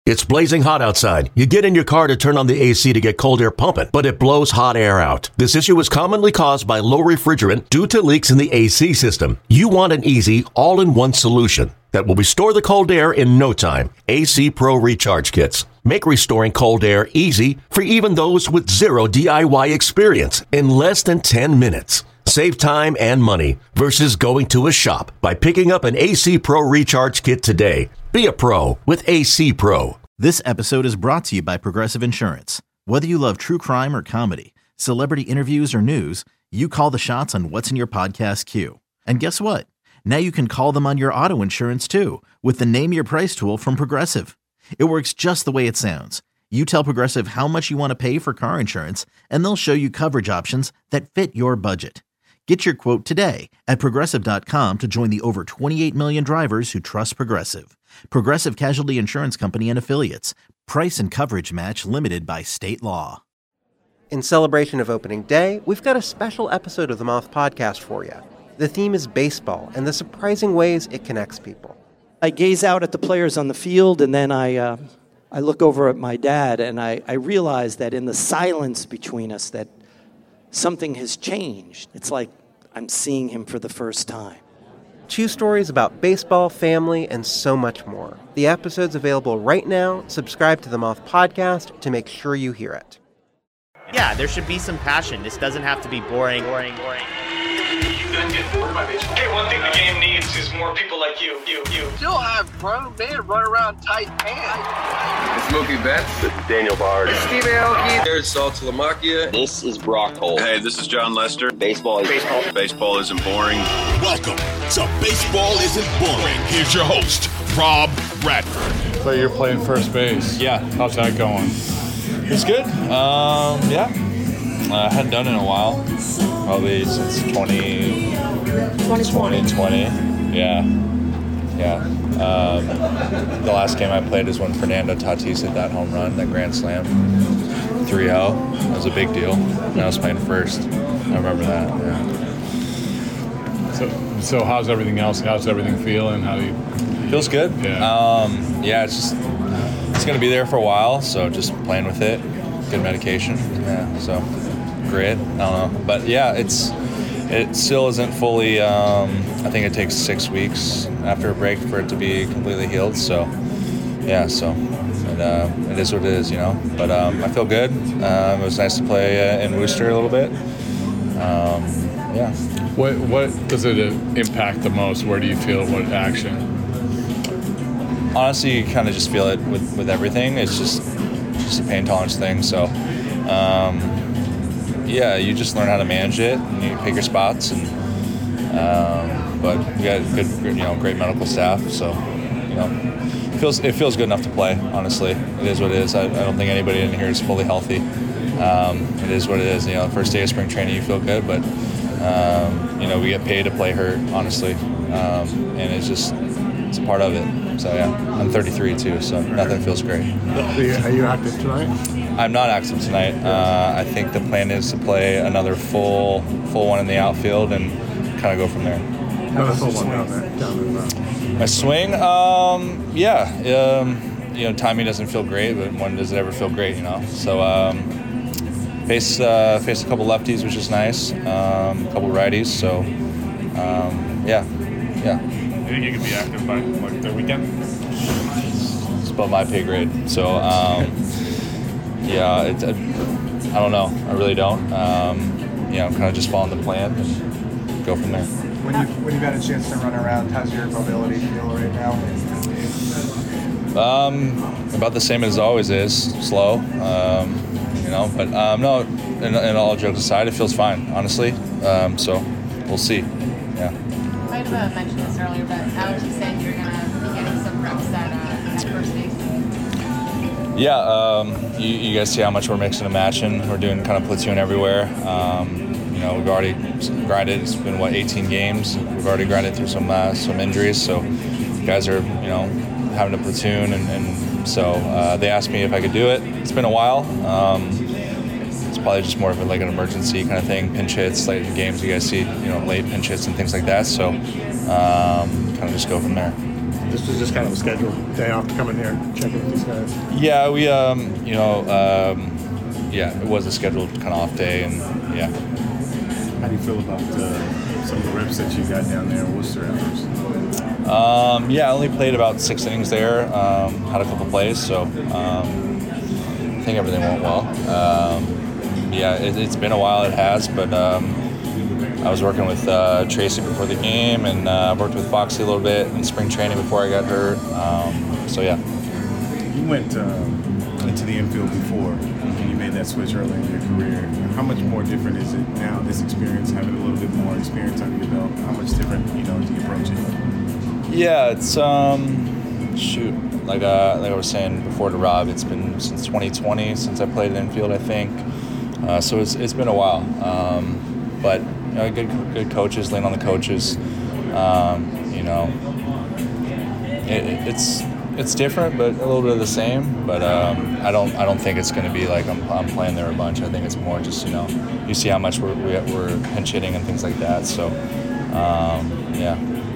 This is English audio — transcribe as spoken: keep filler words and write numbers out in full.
It's blazing hot outside. You get in your car to turn on the A C to get cold air pumping, but it blows hot air out. This issue is commonly caused by low refrigerant due to leaks in the A C system. You want an easy, all-in-one solution that will restore the cold air in no time. A C Pro Recharge Kits make restoring cold air easy for even those with zero D I Y experience in less than ten minutes. Save time and money versus going to a shop by picking up an A C Pro Recharge Kit today. Be a pro with A C Pro. This episode is brought to you by Progressive Insurance. Whether you love true crime or comedy, celebrity interviews or news, you call the shots on what's in your podcast queue. And guess what? Now you can call them on your auto insurance too with the Name Your Price tool from Progressive. It works just the way it sounds. You tell Progressive how much you want to pay for car insurance, and they'll show you coverage options that fit your budget. Get your quote today at Progressive dot com to join the over twenty-eight million drivers who trust Progressive. Progressive Casualty Insurance Company and Affiliates. Price and coverage match limited by state law. In celebration of opening day, we've got a special episode of the Moth Podcast for you. The theme is baseball and the surprising ways it connects people. I gaze out at the players on the field, and then I uh, I look over at my dad, and I, I realize that in the silence between us that something has changed. It's like I'm seeing him for the first time. Two stories about baseball, family, and so much more. The episode's available right now. Subscribe to the Moth Podcast to make sure you hear it. Yeah, there should be some passion. This doesn't have to be boring, boring, boring. You done get bored by baseball. Hey, one thing the game needs is more people like you, you, you. Still have grown men run around tight pants. It's Mookie Betts. This is Daniel Bard. It's Steve Aoki. There's Saul Telemakia. This is Brock Holt. Hey, this is John Lester. Baseball is baseball. Baseball isn't boring. Welcome to Baseball Isn't Boring. Here's your host, Rob Bradford. So you're playing first base. Yeah. How's that going? It's good. Um, yeah. I uh, hadn't done it in a while. Probably since twenty twenty. Yeah. Yeah. Um, the last game I played is when Fernando Tatis hit that home run, that grand slam. three oh. That was a big deal. And I was playing first. I remember that. Yeah. So, so how's everything else? How's everything feeling? How do you? Feels good. Yeah. Um, yeah. It's just it's gonna be there for a while, so just playing with it. Good medication. Yeah. So. Grit, I don't know, but yeah, it's it still isn't fully. Um, I think it takes six weeks after a break for it to be completely healed. So, yeah, so it, uh, it is what it is, you know. But um, I feel good. Um, it was nice to play uh, in Worcester a little bit. Um, yeah. What what does it impact the most? Where do you feel what action? Honestly, you kind of just feel it with, with everything. It's just just a pain tolerance thing. So. Um, Yeah, you just learn how to manage it, and you pick your spots. And um, but we got good, you know, great medical staff, so you know, it feels it feels good enough to play. Honestly, it is what it is. I, I don't think anybody in here is fully healthy. Um, it is what it is. You know, first day of spring training, you feel good, but um, you know, we get paid to play hurt, honestly, um, and it's just it's a part of it. So yeah, I'm thirty-three too, so nothing feels great. Are you active tonight? I'm not active tonight. Uh, I think the plan is to play another full full one in the outfield and kind of go from there. Another full one down there. Down in the... My swing, um, yeah, um, you know, timing doesn't feel great, but when does it ever feel great, you know? So um, face uh, face a couple lefties, which is nice, um, a couple righties. So um, yeah, yeah. You think you could be active by like the weekend? It's above my pay grade. So. Um, Yeah, it, I don't know. I really don't. Um, you know, kind of just following the plan and go from there. When you when you've had a chance to run around, how's your mobility feel right now? Um, about the same as it always is. Slow. Um, you know, but um, no. And, and all jokes aside, it feels fine, honestly. Um, so we'll see. Yeah. You might have uh, mentioned this earlier, but Alex, you said you're gonna be getting some reps at, uh, at first base. Yeah, um, you, you guys see how much we're mixing and matching. We're doing kind of platoon everywhere. Um, you know, we've already grinded. It's been what eighteen games. We've already grinded through some uh, some injuries. So, you guys are you know having a platoon, and, and so uh, they asked me if I could do it. It's been a while. Um, it's probably just more of a, like an emergency kind of thing, pinch hits, late in games. You guys see you know late pinch hits and things like that. So, um, kind of just go from there. this was just kind of a scheduled day off to come in here and check in with these guys. Yeah, we, um, you know, um, yeah, it was a scheduled kind of off day, and yeah. How do you feel about uh, some of the reps that you got down there in Worcester afterwards? Um, yeah, I only played about six innings there. Um, had a couple plays, so um, I think everything went well. Um, yeah, it, it's been a while. It has, but um, I was working with uh, Tracy before the game, and uh, worked with Foxy a little bit in spring training before I got hurt. Um, so yeah. You went um, into the infield before, and you made that switch early in your career. How much more different is it now? This experience, having a little bit more experience under your belt, how much different, you know, do you approach it? Yeah, it's um, shoot, like uh, like I was saying before to Rob, it's been since twenty twenty since I played infield, I think. Uh, so it's it's been a while, um, but you know, good good coaches, lean on the coaches. Um, you know, it, it's it's different, but a little bit of the same. But um, I don't I don't think it's going to be like I'm I'm playing there a bunch. I think it's more just, you know, you see how much we're we're pinch hitting and things like that. So um, yeah.